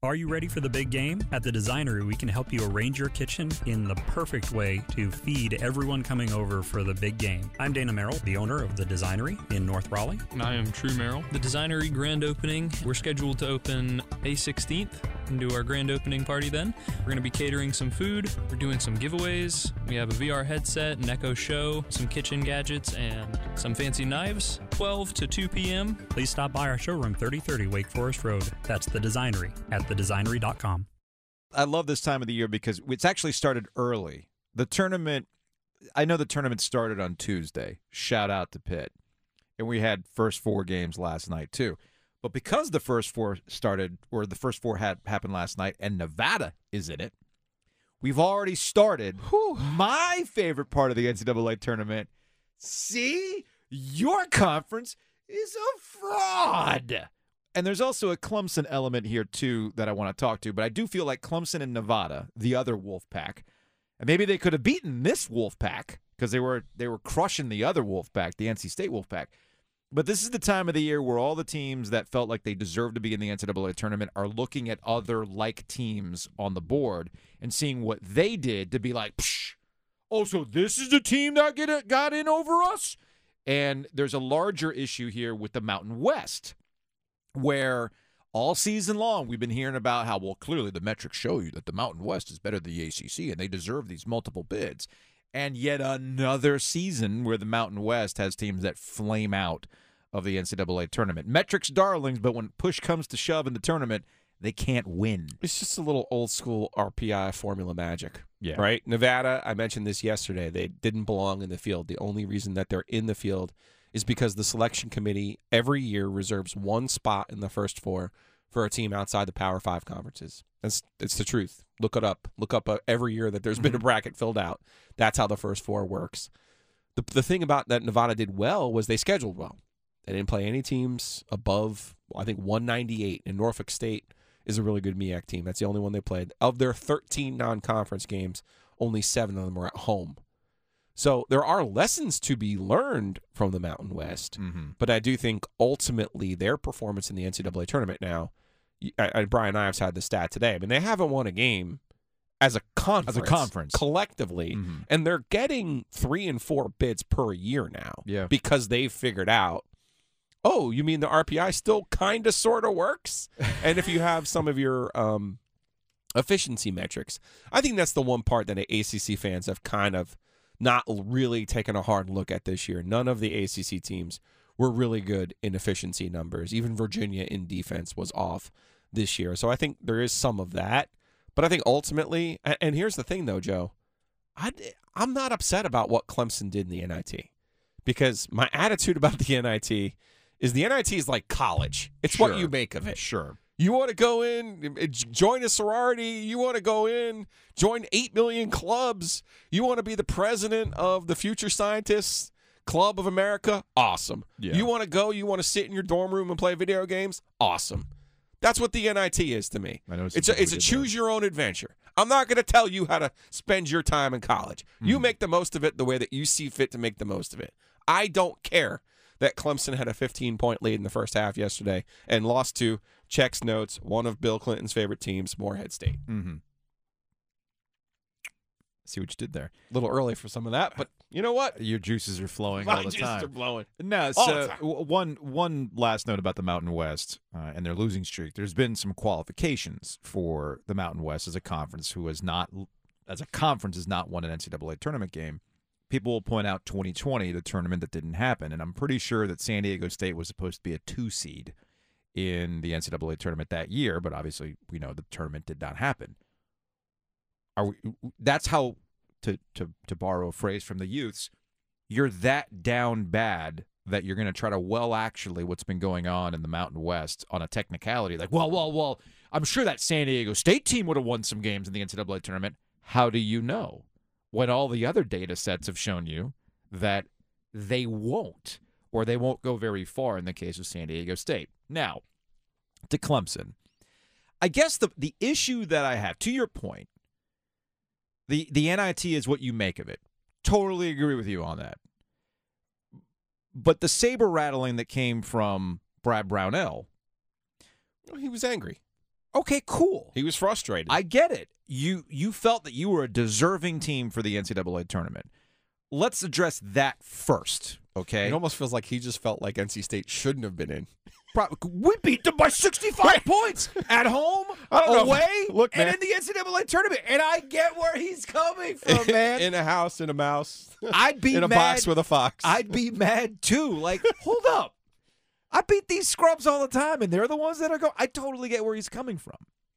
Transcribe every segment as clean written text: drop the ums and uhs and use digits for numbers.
Are you ready for the big game? At The Designery, we can help you arrange your kitchen in the perfect way to feed everyone coming over for the big game. I'm Dana Merrill, the owner of The Designery in North Raleigh. And I am True Merrill. The Designery grand opening, we're scheduled to open May 16th and do our grand opening party then. We're going to be catering some food. We're doing some giveaways. We have a VR headset, an Echo Show, some kitchen gadgets, and some fancy knives. 12 to 2 p.m. Please stop by our showroom, 3030 Wake Forest Road. That's The Designery at thedesignery.com. I love this time of the year because it's actually started early. The tournament, I know the tournament started on Tuesday. Shout out to Pitt. And we had first four games last night too. But because the first four started, or the first four had happened last night, and Nevada is in it, we've already started my favorite part of the NCAA tournament. See? Your conference is a fraud. And there's also a Clemson element here, too, that I want to talk to. But I do feel like Clemson and Nevada, the other Wolfpack, and maybe they could have beaten this Wolfpack because they were crushing the other Wolfpack, the NC State Wolfpack. But this is the time of the year where all the teams that felt like they deserved to be in the NCAA tournament are looking at other like teams on the board and seeing what they did to be like, psh, oh, so this is the team that got in over us? And there's a larger issue here with the Mountain West, where all season long we've been hearing about how, well, clearly the metrics show you that the Mountain West is better than the ACC and they deserve these multiple bids. And yet another season where the Mountain West has teams that flame out of the NCAA tournament. Metrics darlings, but when push comes to shove in the tournament, they can't win. It's just a little old school RPI formula magic. Yeah. Right? Nevada, I mentioned this yesterday, they didn't belong in the field. The only reason that they're in the field is because the selection committee every year reserves one spot in the first four for a team outside the Power 5 conferences. It's the truth. Look it up. Look up every year that there's been a bracket filled out. That's how the first four works. The thing about that Nevada did well was they scheduled well. They didn't play any teams above, I think, 198. And Norfolk State is a really good MEAC team. That's the only one they played. Of their 13 non-conference games, only 7 of them were at home. So there are lessons to be learned from the Mountain West, but I do think ultimately their performance in the NCAA tournament now, Brian Ives had the stat today. I mean, they haven't won a game as a conference collectively, and they're getting 3 and 4 bids per year now because they've figured out, oh, you mean the RPI still kind of sort of works? And if you have some of your efficiency metrics, I think that's the one part that ACC fans have kind of not really taken a hard look at this year. None of the ACC teams were really good in efficiency numbers. Even Virginia in defense was off this year. So I think there is some of that. But I think ultimately, and here's the thing though, Joe, I'm not upset about what Clemson did in the NIT because my attitude about the NIT is the NIT is like college. It's what you make of it. Sure. You want to go in, join a sorority. You want to go in, join 8 million clubs. You want to be the president of the Future Scientists Club of America? Awesome. Yeah. You want to go, you want to sit in your dorm room and play video games? Awesome. That's what the NIT is to me. I know it's a choose-your-own-adventure. I'm not going to tell you how to spend your time in college. You make the most of it the way that you see fit to make the most of it. I don't care that Clemson had a 15-point lead in the first half yesterday and lost to, checks notes, one of Bill Clinton's favorite teams, Morehead State. See what you did there. A little early for some of that, but you know what? Your juices are flowing My all the juices time. are blowing. No, all so the time. one last note about the Mountain West and their losing streak. There's been some qualifications for the Mountain West as a conference has not won an NCAA tournament game. People will point out 2020, the tournament that didn't happen, and I'm pretty sure that San Diego State was supposed to be a 2 seed in the NCAA tournament that year, but obviously we know the tournament did not happen. That's how, to borrow a phrase from the youths, you're that down bad that you're going to try to actually what's been going on in the Mountain West on a technicality. Like, well, I'm sure that San Diego State team would have won some games in the NCAA tournament. How do you know? When all the other data sets have shown you that they won't, or they won't go very far in the case of San Diego State. Now, to Clemson, I guess the issue that I have, to your point, the NIT is what you make of it. Totally agree with you on that. But the saber rattling that came from Brad Brownell, he was angry. Okay, cool. He was frustrated. I get it. You felt that you were a deserving team for the NCAA tournament. Let's address that first, okay? It almost feels like he just felt like NC State shouldn't have been in. We beat them by 65 points at home, away, Look, and man. in the NCAA tournament. And I get where he's coming from, man. In a house, in a mouse. I'd be in a mad. box with a fox. I'd be mad too. Like, hold up. I beat these scrubs all the time, and they're the ones that are going. I totally get where he's coming from.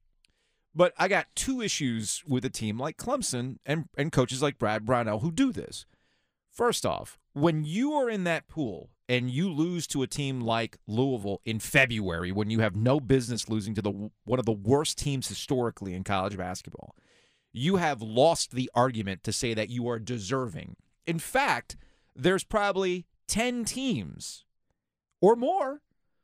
But I got two issues with a team like Clemson and coaches like Brad Brownell who do this. First off, when you are in that pool and you lose to a team like Louisville in February, when you have no business losing to one of the worst teams historically in college basketball, you have lost the argument to say that you are deserving. In fact, there's probably 10 teams or more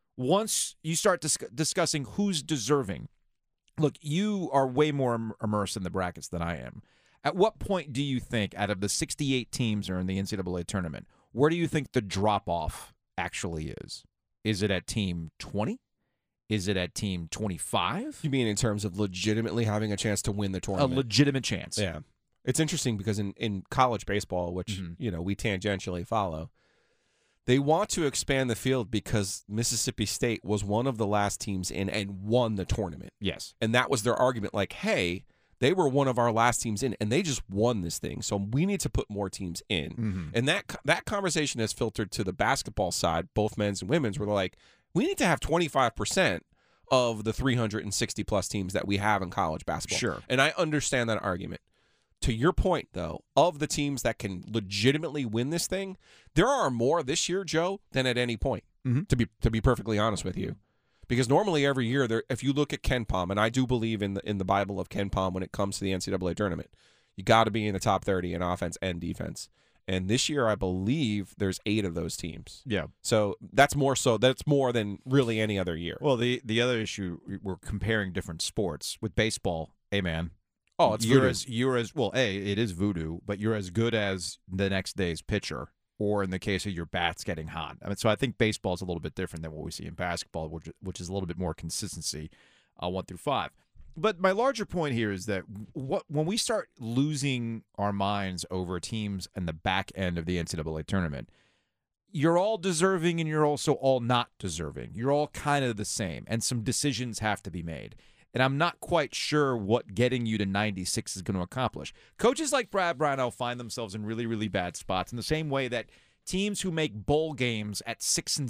once you start discussing who's deserving. Look, you are way more immersed in the brackets than I am. At what point do you think, out of the 68 teams that are in the NCAA tournament, where do you think the drop-off actually is? Is it at team 20? Is it at team 25? You mean in terms of legitimately having a chance to win the A tournament? legitimate chance. Yeah. It's interesting because in college baseball, which we tangentially follow, they want to expand the field because Mississippi State was one of the last teams in and won the tournament. Yes. And that was their argument, like, hey, they were one of our last teams in, and they just won this thing, so we need to put more teams in. Mm-hmm. And that conversation has filtered to the basketball side, both men's and women's, where they're like, we need to have 25% of the 360-plus teams that we have in college basketball. Sure. And I understand that argument. To your point, though, of the teams that can legitimately win this thing, there are more this year, Joe, than at any point, to be perfectly honest with you. Because normally every year, if you look at KenPom, and I do believe in the Bible of KenPom when it comes to the NCAA tournament, you got to be in the top 30 in offense and defense. And this year, I believe there's 8 of those teams. Yeah. So that's more than really any other year. Well, the other issue, we're comparing different sports. With baseball, hey, man. Oh, it's voodoo. You're as well, it is voodoo, but you're as good as the next day's pitcher, or in the case of your bats getting hot. I mean, so I think baseball is a little bit different than what we see in basketball, which is a little bit more consistency, 1 through 5. But my larger point here is that when we start losing our minds over teams in the back end of the NCAA tournament, you're all deserving and you're also all not deserving. You're all kind of the same, and some decisions have to be made. And I'm not quite sure what getting you to 96 is going to accomplish. Coaches like Brad Brownell find themselves in really, really bad spots in the same way that teams who make bowl games at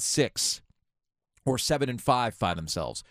6-6 or 7-5 find themselves.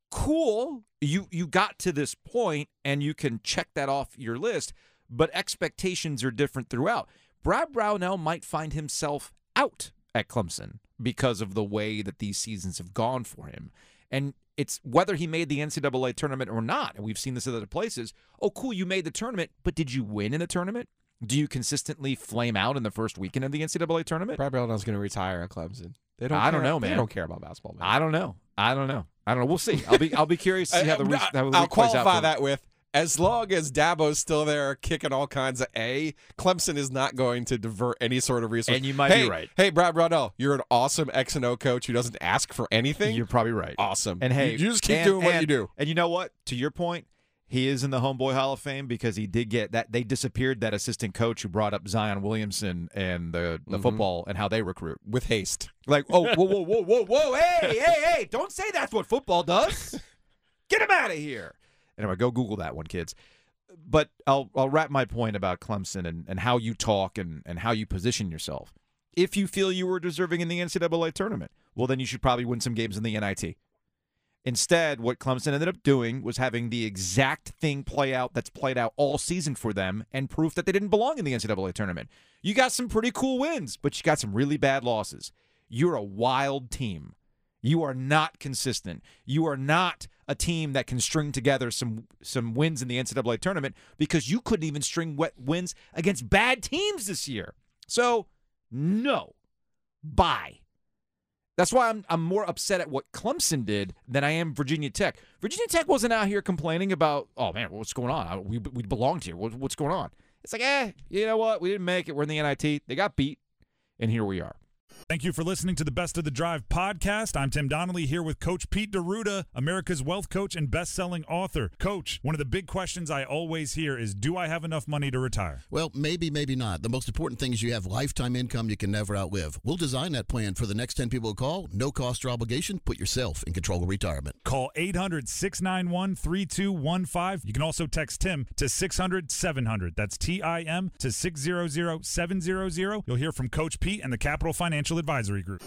Cool, you got to this point and you can check that off your list, but expectations are different throughout. Brad Brownell might find himself out at Clemson because of the way that these seasons have gone for him. And it's whether he made the NCAA tournament or not, and we've seen this at other places. Oh, cool, you made the tournament, but did you win in the tournament? Do you consistently flame out in the first weekend of the NCAA tournament? Brad Brownell's going to retire at Clemson. I don't know, man. They don't care about basketball, man. I don't know. We'll see. I'll be curious to see how the week I'll plays out. qualify that with, as long as Dabo's still there kicking all kinds of Clemson is not going to divert any sort of resource. And you might be right. Hey, Brad Brownell, you're an awesome X and O coach who doesn't ask for anything. You're probably right. Awesome. And hey, you just keep doing what you do. And you know what? To your point, he is in the Homeboy Hall of Fame because he did get that. They disappeared that assistant coach who brought up Zion Williamson and the football and how they recruit. With haste. Like, oh, whoa, hey, don't say that's what football does. Get him out of here. Anyway, go Google that one, kids. But I'll wrap my point about Clemson and how you talk and how you position yourself. If you feel you were deserving in the NCAA tournament, well, then you should probably win some games in the NIT. Instead, what Clemson ended up doing was having the exact thing play out that's played out all season for them and proof that they didn't belong in the NCAA tournament. You got some pretty cool wins, but you got some really bad losses. You're a wild team. You are not consistent. You are not a team that can string together some wins in the NCAA tournament because you couldn't even string wins against bad teams this year. So, no. Bye. That's why I'm more upset at what Clemson did than I am Virginia Tech. Virginia Tech wasn't out here complaining about, oh, man, what's going on? We belonged here. What's going on? It's like, you know what? We didn't make it. We're in the NIT. They got beat, and here we are. Thank you for listening to the Best of the Drive podcast. I'm Tim Donnelly here with Coach Pete D'Arruda, America's wealth coach and best-selling author. Coach, one of the big questions I always hear is, do I have enough money to retire? Well, maybe, maybe not. The most important thing is you have lifetime income you can never outlive. We'll design that plan for the next 10 people who call. No cost or obligation. Put yourself in control of retirement. Call 800-691-3215. You can also text Tim to 600-700. That's TIM to 600-700. You'll hear from Coach Pete and the Capital Financial Advisory Group.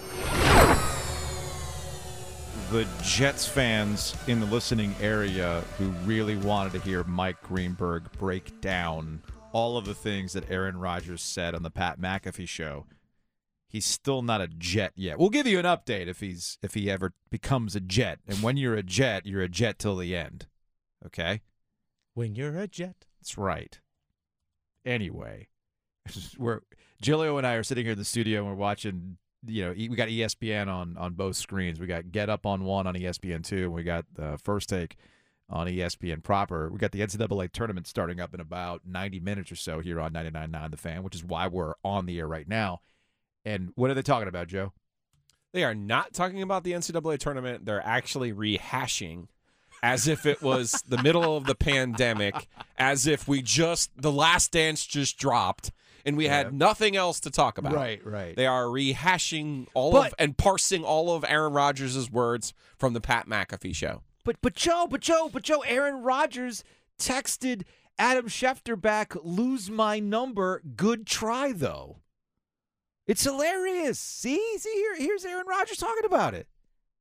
The Jets fans in the listening area who really wanted to hear Mike Greenberg break down all of the things that Aaron Rodgers said on the Pat McAfee show. He's still not a Jet yet. We'll give you an update if he ever becomes a Jet. And when you're a Jet till the end. Okay? When you're a Jet. That's right. Anyway, Gilio and I are sitting here in the studio and we're watching. We got ESPN on both screens. We got Get Up on one on ESPN2, and we got First Take on ESPN proper. We got the NCAA tournament starting up in about 90 minutes or so here on 99.9 The Fan, which is why we're on the air right now. And what are they talking about, Joe? They are not talking about the NCAA tournament. They're actually rehashing as if it was the middle of the pandemic, as if The Last Dance just dropped. And we had nothing else to talk about. Right. They are rehashing and parsing all of Aaron Rodgers' words from the Pat McAfee show. But Joe, Aaron Rodgers texted Adam Schefter back, lose my number, good try, though. It's hilarious. See here's Aaron Rodgers talking about it.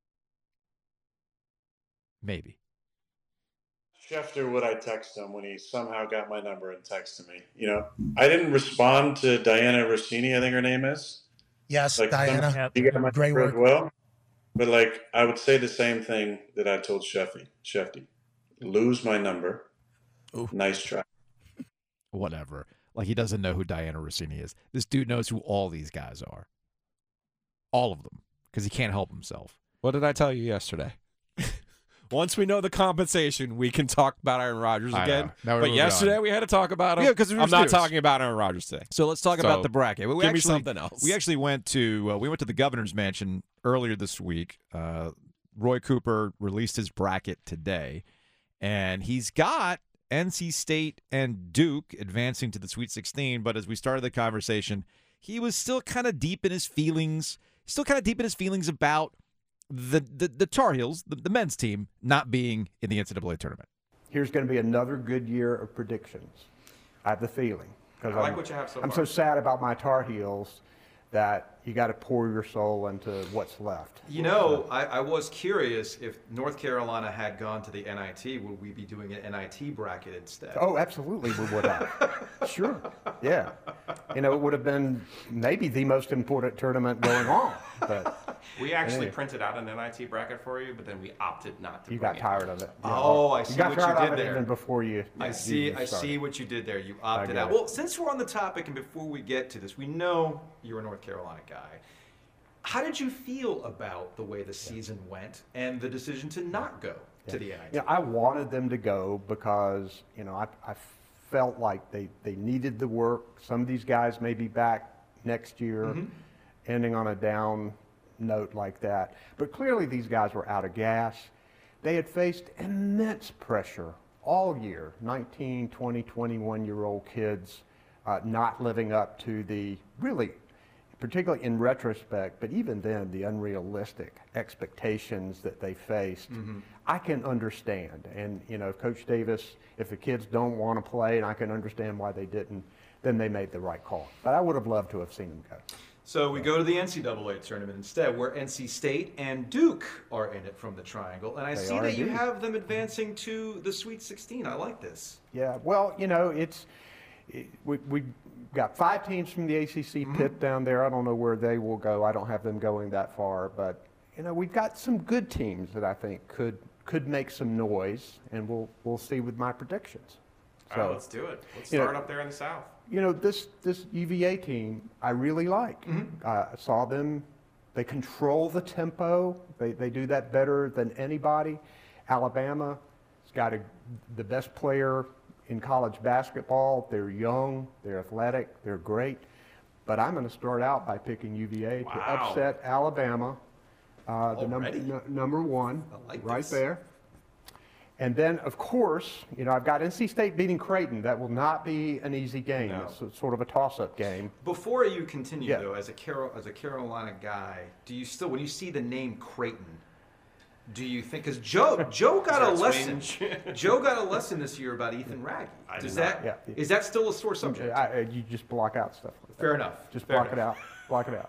Maybe. Schefter, would I text him when he somehow got my number and texted me? I didn't respond to Diana Rossini, I think her name is. Yes, Diana. You got my Great number work. as well. But I would say the same thing that I told Shefty. Lose my number. Ooh. Nice try. Whatever. He doesn't know who Diana Rossini is. This dude knows who all these guys are. All of them. Because he can't help himself. What did I tell you yesterday? Once we know the compensation, we can talk about Aaron Rodgers again. But yesterday we had to talk about him. Yeah, because I'm not talking about Aaron Rodgers today. So let's talk about the bracket. Give me something else. We actually went to the governor's mansion earlier this week. Roy Cooper released his bracket today, and he's got NC State and Duke advancing to the Sweet 16. But as we started the conversation, he was still kind of deep in his feelings. About the Tar Heels, the men's team, not being in the NCAA tournament. Here's going to be another good year of predictions. I have the feeling. I like what you have so far. I'm so sad about my Tar Heels that you got to pour your soul into what's left. I was curious if North Carolina had gone to the NIT, would we be doing an NIT bracket instead? Oh, absolutely we would have. Sure. Yeah. It would have been maybe the most important tournament going on. But we actually printed out an NIT bracket for you, but then we opted not to. You got tired of it. Oh, I see what you did there. Even before you. I see what you did there. You opted out. Well, since we're on the topic and before we get to this, we know you're a North Carolina guy. How did you feel about the way the season went and the decision to not go to the NIT? I wanted them to go because, I felt like they needed the work. Some of these guys may be back next year, ending on a down note like that. But clearly these guys were out of gas. They had faced immense pressure all year, 19, 20, 21-year-old kids not living up to the really, particularly in retrospect, but even then, the unrealistic expectations that they faced, I can understand. And, Coach Davis, if the kids don't want to play, and I can understand why they didn't, then they made the right call. But I would have loved to have seen them go. So we go to the NCAA tournament instead, where NC State and Duke are in it from the triangle. And I see that you have them advancing to the Sweet 16. I like this. Yeah, well, we got 5 teams from the ACC pit down there. I don't know where they will go. I don't have them going that far. But, we've got some good teams that I think could make some noise, and we'll see with my predictions. So, all right, let's do it. Let's start up there in the South. This UVA team I really like. I saw them. They control the tempo. They do that better than anybody. Alabama's got the best player in college basketball. They're young. They're athletic. They're great. but I'm going to start out by picking UVA to upset Alabama, the number one, right there. And then, of course, I've got NC State beating Creighton. That will not be an easy game. No. It's sort of a toss-up game. Before you continue, though, as a Carolina guy, do you still, when you see the name Creighton, do you think, because Joe got a lesson. Joe got a lesson this year about Ethan Raggy. Is that still a sore subject? You just block out stuff like that. Fair enough. Just block it out. Block it out.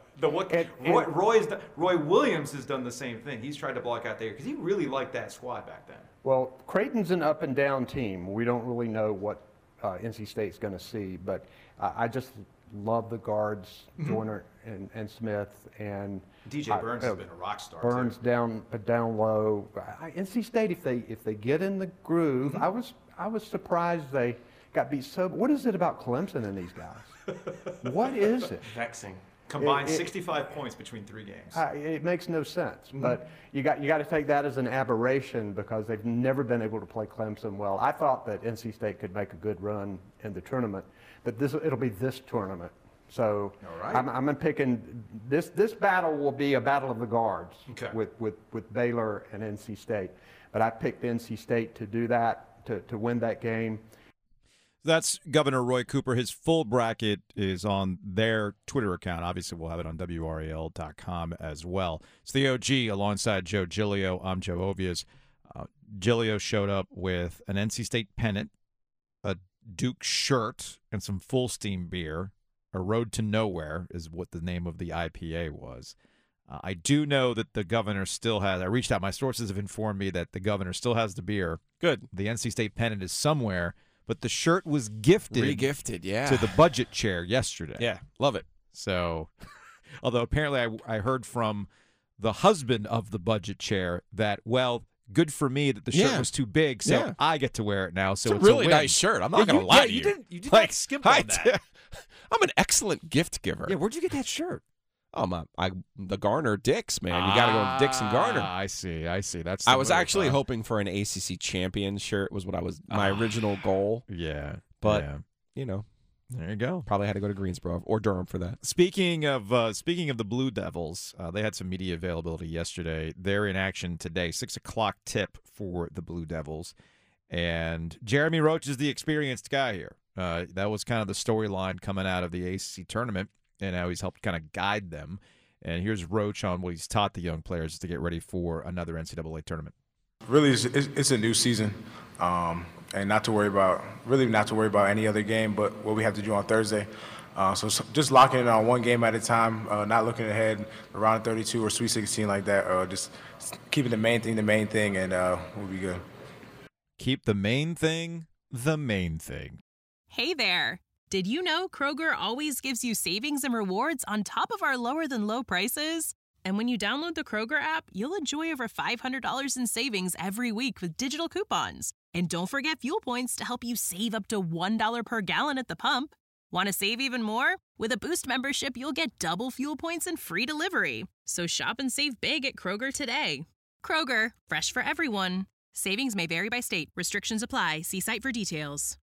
Roy Williams has done the same thing. He's tried to block out there because he really liked that squad back then. Well, Creighton's an up and down team. We don't really know what NC State's going to see, but I just love the guards, Joyner and Smith, and DJ Burns has been a rock star. Burns too. down low. NC State, if they get in the groove, I was surprised they got beat so. What is it about Clemson and these guys? What is it? Vexing. Combined 65 points between 3 games. It makes no sense, but you got to take that as an aberration because they've never been able to play Clemson well. I thought that NC State could make a good run in the tournament, but it'll be this tournament. So I'm picking this battle will be a battle of the guards with Baylor and NC State, but I picked NC State to do that to win that game. That's Governor Roy Cooper. His full bracket is on their Twitter account. Obviously, we'll have it on WRAL.com as well. It's the OG alongside Joe Giglio. I'm Joe Ovias. Giglio showed up with an NC State pennant, a Duke shirt, and some Full Steam beer. A Road to Nowhere is what the name of the IPA was. I do know that the governor still has – I reached out. My sources have informed me that the governor still has the beer. Good. The NC State pennant is somewhere. But the shirt was re-gifted to the budget chair yesterday. Yeah, love it. So, although apparently I heard from the husband of the budget chair that, well, good for me that the shirt was too big, so I get to wear it now. So it's a really nice shirt. I'm not going to lie to you. You did not skimp on that. I'm an excellent gift giver. Yeah, where'd you get that shirt? Oh, the Garner Dicks, man. You got to go with Dicks and Garner. I see. That's. I was actually hoping for an ACC champion shirt. Was my original goal. Yeah, but there you go. Probably had to go to Greensboro or Durham for that. Speaking of the Blue Devils, they had some media availability yesterday. They're in action today. 6:00 tip for the Blue Devils, and Jeremy Roach is the experienced guy here. That was kind of the storyline coming out of the ACC tournament. And how he's helped kind of guide them. And here's Roach on what he's taught the young players to get ready for another NCAA tournament. Really, it's a new season, and not to worry about any other game but what we have to do on Thursday. So just locking in on one game at a time, not looking ahead around 32 or Sweet 16 like that. Just keeping the main thing, and we'll be good. Keep the main thing the main thing. Hey there. Did you know Kroger always gives you savings and rewards on top of our lower-than-low prices? And when you download the Kroger app, you'll enjoy over $500 in savings every week with digital coupons. And don't forget fuel points to help you save up to $1 per gallon at the pump. Want to save even more? With a Boost membership, you'll get double fuel points and free delivery. So shop and save big at Kroger today. Kroger, fresh for everyone. Savings may vary by state. Restrictions apply. See site for details.